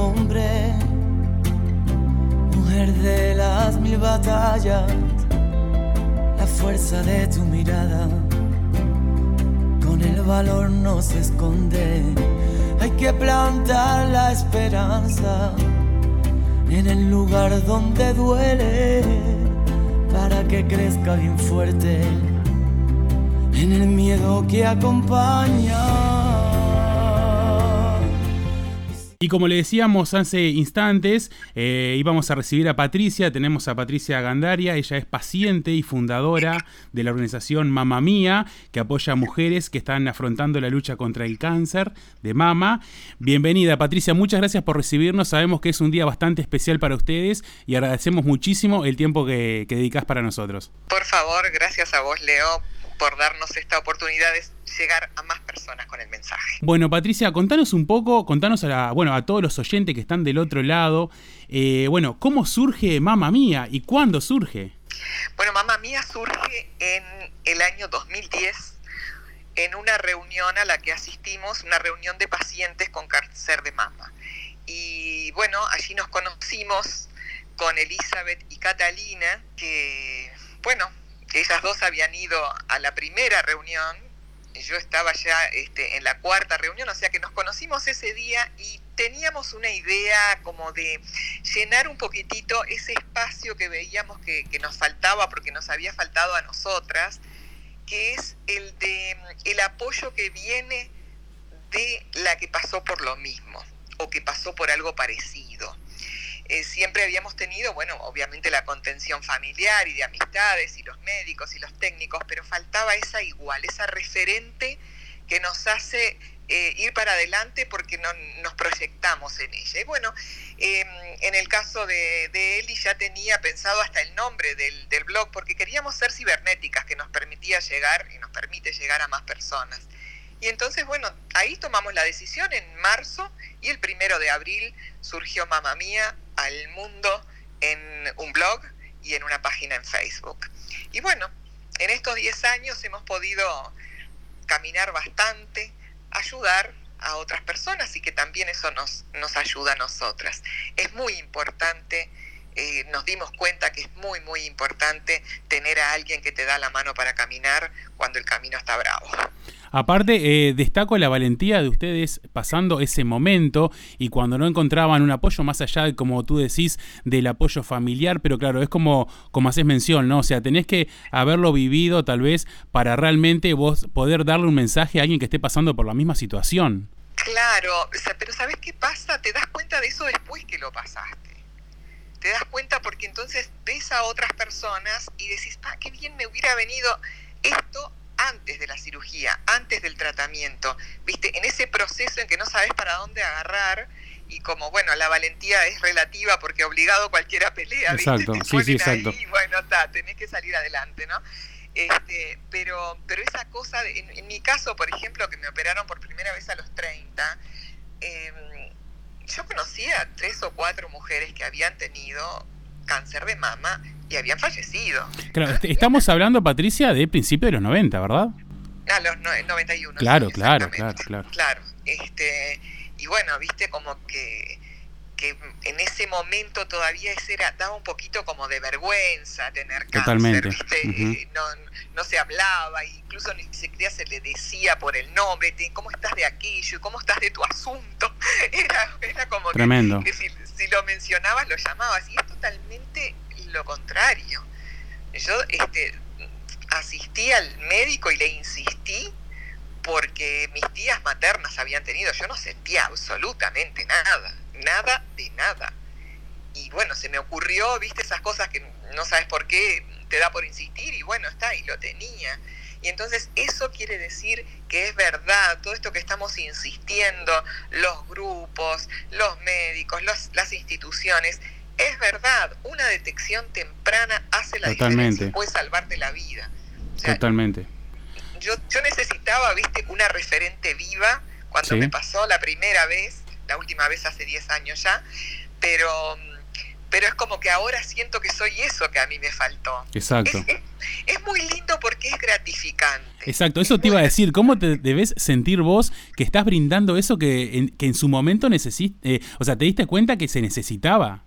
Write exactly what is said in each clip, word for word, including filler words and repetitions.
nombre, mujer de las mil batallas, la fuerza de tu mirada, con el valor no se esconde. Hay que plantar la esperanza en el lugar donde duele, para que crezca bien fuerte en el miedo que acompaña. Y como le decíamos hace instantes, eh, íbamos a recibir a Patricia. Tenemos a Patricia Gandaria. Ella es paciente y fundadora de la organización Mamma Mía, que apoya a mujeres que están afrontando la lucha contra el cáncer de mama. Bienvenida, Patricia. Muchas gracias por recibirnos. Sabemos que es un día bastante especial para ustedes y agradecemos muchísimo el tiempo que, que dedicás para nosotros. Por favor, gracias a vos, Leo, por darnos esta oportunidad de llegar a más personas con el mensaje. Bueno, Patricia, contanos un poco, contanos a, la, bueno, a todos los oyentes que están del otro lado, eh, bueno, ¿cómo surge Mamma Mía y cuándo surge? Bueno, Mamma Mía surge en el año dos mil diez, en una reunión a la que asistimos, una reunión de pacientes con cáncer de mama. Y bueno, allí nos conocimos con Elizabeth y Catalina, que, bueno, ellas dos habían ido a la primera reunión, yo estaba ya este, en la cuarta reunión, o sea que nos conocimos ese día y teníamos una idea como de llenar un poquitito ese espacio que veíamos que, que nos faltaba, porque nos había faltado a nosotras, que es el de el apoyo que viene de la que pasó por lo mismo, o que pasó por algo parecido. Eh, siempre habíamos tenido, bueno, obviamente la contención familiar y de amistades y los médicos y los técnicos, pero faltaba esa igual, esa referente que nos hace eh, ir para adelante porque no, nos proyectamos en ella. Y bueno, eh, en el caso de, de Eli ya tenía pensado hasta el nombre del, del blog, porque queríamos ser cibernéticas, que nos permitía llegar y nos permite llegar a más personas. Y entonces, bueno, ahí tomamos la decisión en marzo y el primero de abril surgió Mamma Mía al mundo en un blog y en una página en Facebook. Y bueno, en estos diez años hemos podido caminar bastante, ayudar a otras personas y que también eso nos, nos ayuda a nosotras. Es muy importante, eh, nos dimos cuenta que es muy, muy importante tener a alguien que te da la mano para caminar cuando el camino está bravo. Aparte, eh, destaco la valentía de ustedes pasando ese momento y cuando no encontraban un apoyo más allá de, como tú decís, del apoyo familiar, pero claro, es como, como haces mención, ¿no? O sea, tenés que haberlo vivido tal vez para realmente vos poder darle un mensaje a alguien que esté pasando por la misma situación. Claro, pero ¿sabés qué pasa? Te das cuenta de eso después que lo pasaste. Te das cuenta porque entonces ves a otras personas y decís, pa, qué bien me hubiera venido esto antes de la cirugía, antes del tratamiento, viste, en ese proceso en que no sabes para dónde agarrar y como, bueno, la valentía es relativa porque obligado cualquiera pelea, exacto, viste, te sí, sí, exacto. ahí, bueno, está, tenés que salir adelante, ¿no? Este, pero, pero esa cosa, de, en, en mi caso, por ejemplo, que me operaron por primera vez a los treinta, eh, yo conocía a tres o cuatro mujeres que habían tenido cáncer de mama y habían fallecido. Claro, estamos hablando, Patricia, de principios de los noventa, ¿verdad? A los no, noventa y uno. Claro, sí, claro, claro, claro. Claro, este, y bueno, viste como que, que en ese momento todavía ese era, daba un poquito como de vergüenza tener cáncer. Totalmente. ¿Viste? Uh-huh. Eh, no, no se hablaba, incluso ni siquiera se le decía por el nombre, te, ¿cómo estás de aquello? ¿Cómo estás de tu asunto? Era, era como tremendo. que, que si, si lo mencionabas, lo llamabas, y es totalmente lo contrario. Yo este, asistí al médico y le insistí porque mis tías maternas habían tenido, yo no sentía absolutamente nada, nada de nada. Y bueno, se me ocurrió, viste, esas cosas que no sabes por qué te da por insistir, y bueno, está, y lo tenía. Y entonces eso quiere decir que es verdad, todo esto que estamos insistiendo, los grupos, los médicos, los, las instituciones, es verdad, una detección temprana hace la Totalmente. diferencia, puede salvarte la vida. O sea, Totalmente. Yo, yo necesitaba, viste, una referente viva cuando sí. me pasó la primera vez, la última vez hace diez años ya, pero, pero es como que ahora siento que soy eso que a mí me faltó. Exacto. Es, es, es muy lindo porque es gratificante. Exacto, eso te iba a decir. ¿Cómo te debes sentir vos que estás brindando eso que en, que en su momento necesitaste? Eh, o sea, ¿te diste cuenta que se necesitaba?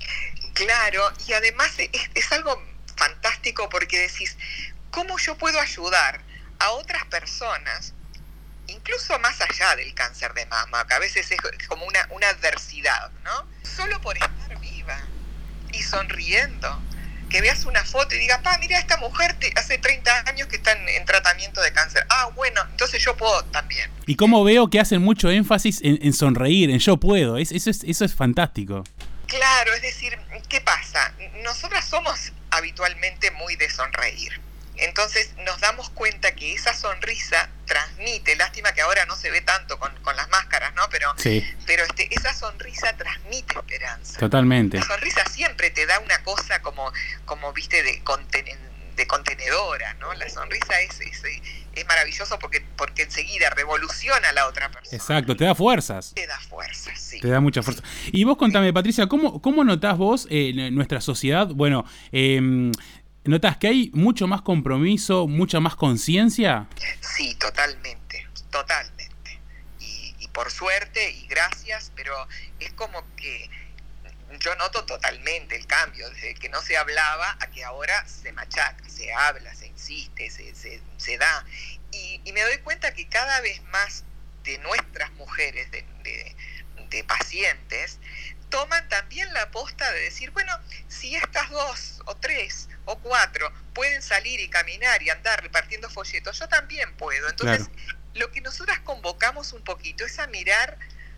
Claro, y además es, es algo fantástico porque decís, ¿cómo yo puedo ayudar a otras personas, incluso más allá del cáncer de mama, que a veces es como una, una adversidad, ¿no? Solo por estar viva y sonriendo, que veas una foto y digas, pa, mira, esta mujer te, hace treinta años que está en, en tratamiento de cáncer. Ah, bueno, entonces yo puedo también. Y cómo veo que hacen mucho énfasis en, en sonreír, en yo puedo, es, eso, es, eso es fantástico. Claro, es decir, ¿qué pasa? Nosotras somos habitualmente muy de sonreír. Entonces nos damos cuenta que esa sonrisa transmite, lástima que ahora no se ve tanto con, con las máscaras, ¿no? Pero, sí. pero este, esa sonrisa transmite esperanza. Totalmente. La sonrisa siempre te da una cosa como, como viste, de, conten, de contenedora, ¿no? La sonrisa es, es, es maravilloso porque, porque enseguida revoluciona a la otra persona. Exacto, te da fuerzas. Te da fuerzas, sí. Te da mucha fuerza. Y vos contame, Patricia, ¿cómo, cómo notás vos eh, nuestra sociedad? Bueno, eh, ¿notás que hay mucho más compromiso, mucha más conciencia? Sí, totalmente, totalmente. Y, y por suerte y gracias, pero es como que yo noto totalmente el cambio, desde que no se hablaba a que ahora se machaca, se habla, se insiste, se, se, se da. Y, y me doy cuenta que cada vez más de nuestras mujeres, de, de, de pacientes, toman también la posta de decir, bueno, si estas dos o tres o cuatro pueden salir y caminar y andar repartiendo folletos, yo también puedo. Entonces, claro, lo que nosotras convocamos un poquito es a mirar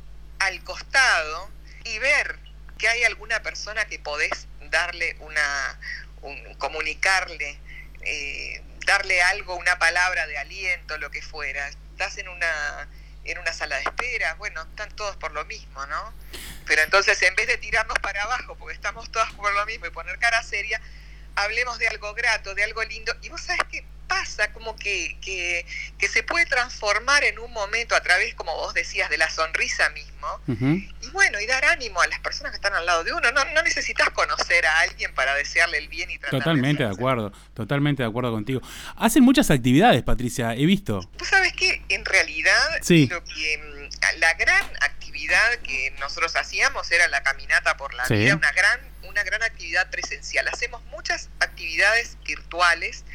al costado y ver que hay alguna persona que podés darle una, un, comunicarle, eh, darle algo, una palabra de aliento, lo que fuera. Estás en una... en una sala de espera, bueno, están todos por lo mismo, ¿no? Pero entonces en vez de tirarnos para abajo, porque estamos todas por lo mismo y poner cara seria, hablemos de algo grato, de algo lindo, y vos sabés qué pasa, como que, que, que se puede transformar en un momento a través, como vos decías, de la sonrisa mismo, uh-huh. y bueno, y dar ánimo a las personas que están al lado de uno. No, no necesitas conocer a alguien para desearle el bien y tratar Totalmente de, de acuerdo, totalmente de acuerdo contigo. Hacen muchas actividades, Patricia, he visto. Tú sabes que en realidad sí. lo que, la gran actividad que nosotros hacíamos era la caminata por la sí. vida, una gran, una gran actividad presencial. Hacemos muchas actividades virtuales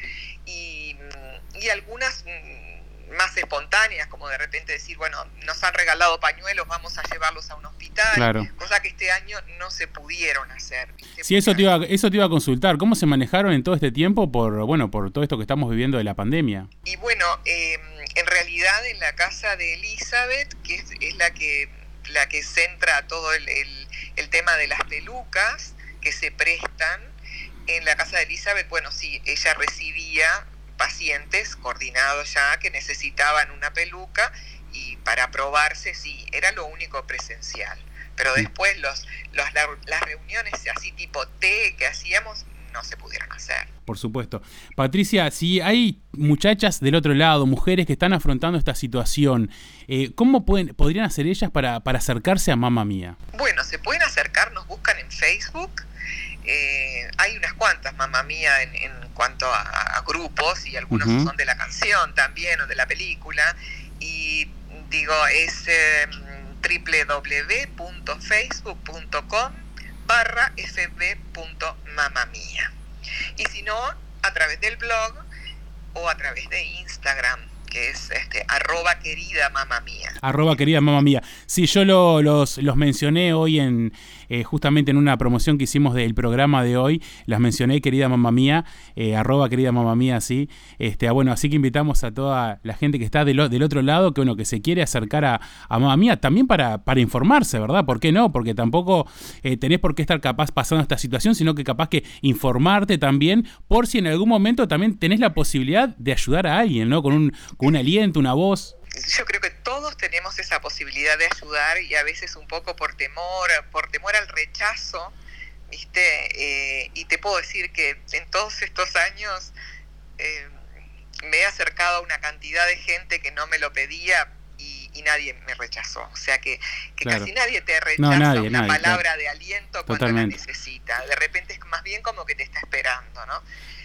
y, y algunas más espontáneas, como de repente decir, bueno, nos han regalado pañuelos, vamos a llevarlos a un hospital, claro. cosa que este año no se pudieron hacer. ¿Viste? Sí, eso te, iba, eso te iba a consultar, ¿cómo se manejaron en todo este tiempo por, bueno, por todo esto que estamos viviendo de la pandemia? Y bueno, eh, en realidad en la casa de Elizabeth, que es, es la que la que centra todo el, el, el tema de las pelucas que se prestan, en la casa de Elizabeth, bueno, sí, ella recibía pacientes coordinados ya que necesitaban una peluca y para probarse, sí, era lo único presencial. Pero después los, los las reuniones así tipo té que hacíamos no se pudieron hacer. Por supuesto. Patricia, si hay muchachas del otro lado, mujeres que están afrontando esta situación, eh, ¿cómo pueden, podrían hacer ellas para, para acercarse a Mamma Mía? Bueno, se pueden acercar, nos buscan en Facebook. Eh, hay unas cuantas Mamma Mía en, en cuanto a, a grupos y algunos uh-huh. son de la canción también o de la película. Y digo, es eh, doble u doble u doble u punto facebook punto com barra fb.mamamia. Y si no, a través del blog o a través de Instagram, que es este arroba querida mamá mía. Arroba querida mamá mía. Sí, yo lo, los, los mencioné hoy en eh, justamente en una promoción que hicimos del programa de hoy. Las mencioné, querida mamá mía, eh, arroba querida mamá mía, sí. Este, bueno, así que invitamos a toda la gente que está del, del otro lado, que bueno, que se quiere acercar a, a mamá mía, también para, para informarse, ¿verdad? ¿Por qué no? Porque tampoco eh, tenés por qué estar capaz pasando esta situación, sino que capaz que informarte también, por si en algún momento también tenés la posibilidad de ayudar a alguien, ¿no? Con un con un aliento, una voz. Yo creo que todos tenemos esa posibilidad de ayudar y a veces un poco por temor, por temor al rechazo, ¿viste? Eh, y te puedo decir que en todos estos años eh, me he acercado a una cantidad de gente que no me lo pedía y, y nadie me rechazó. O sea que, que claro. casi nadie te rechaza no, nadie, una nadie, palabra claro. de aliento cuando Totalmente. la necesita. De repente es más bien como que te está esperando, ¿no?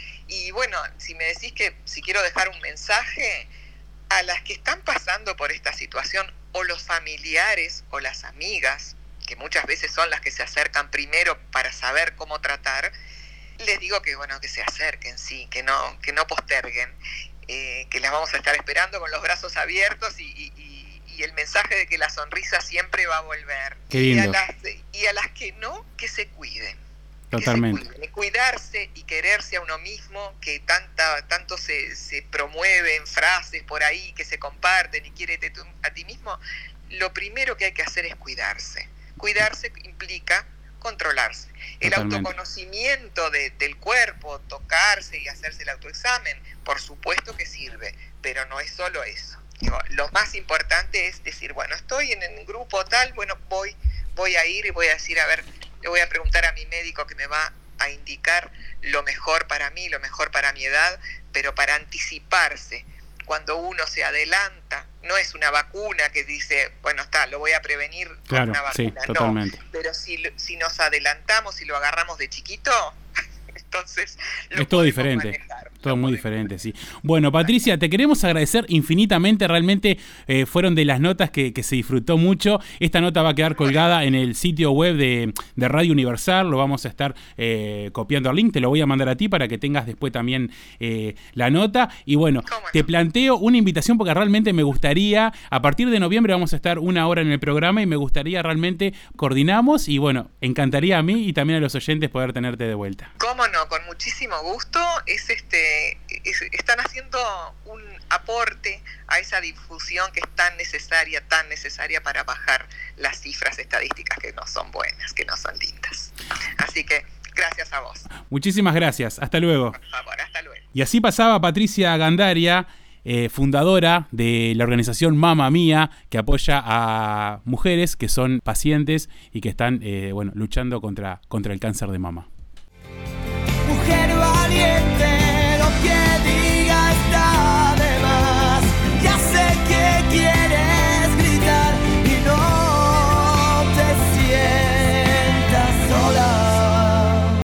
Y bueno, si me decís que si quiero dejar un mensaje, a las que están pasando por esta situación, o los familiares o las amigas, que muchas veces son las que se acercan primero para saber cómo tratar, les digo que bueno, que se acerquen, sí, que no, que no posterguen, eh, que las vamos a estar esperando con los brazos abiertos y, y, y el mensaje de que la sonrisa siempre va a volver. Qué lindo. Y a las, y a las que no, que se cuiden. Totalmente. Que se cuiden, cuidarse y quererse a uno mismo, que tanta, tanto se, se promueven frases por ahí, que se comparten y quiérete a ti mismo. Lo primero que hay que hacer es cuidarse. Cuidarse implica controlarse. El Totalmente. autoconocimiento de, del cuerpo, tocarse y hacerse el autoexamen, por supuesto que sirve, pero no es solo eso. Digo, lo más importante es decir, bueno, estoy en el grupo tal, bueno, voy, voy a ir y voy a decir, a ver, le voy a preguntar a mi médico que me va a indicar lo mejor para mí, lo mejor para mi edad, pero para anticiparse. Cuando uno se adelanta, no es una vacuna que dice, bueno, está, lo voy a prevenir con Claro, una vacuna, sí, totalmente. no, pero si, si nos adelantamos y lo agarramos de chiquito, entonces lo es todo podemos diferente, manejar, todo lo muy podemos diferente, sí. Bueno, Patricia, te queremos agradecer infinitamente, realmente eh, fueron de las notas que, que se disfrutó mucho. Esta nota va a quedar colgada en el sitio web de, de Radio Universal, lo vamos a estar eh, copiando al link, te lo voy a mandar a ti para que tengas después también eh, la nota. Y bueno, te planteo una invitación porque realmente me gustaría, a partir de noviembre vamos a estar una hora en el programa y me gustaría realmente coordinamos y bueno, encantaría a mí y también a los oyentes poder tenerte de vuelta. ¿Cómo no? Con muchísimo gusto. Es este, es, están haciendo un aporte a esa difusión que es tan necesaria, tan necesaria para bajar las cifras estadísticas que no son buenas, que no son lindas. Así que gracias a vos. Muchísimas gracias. Hasta luego. Por favor, hasta luego. Y así pasaba Patricia Gandaria, eh, fundadora de la organización Mamma Mía, que apoya a mujeres que son pacientes y que están eh, bueno, luchando contra, contra el cáncer de mama. Mujer valiente.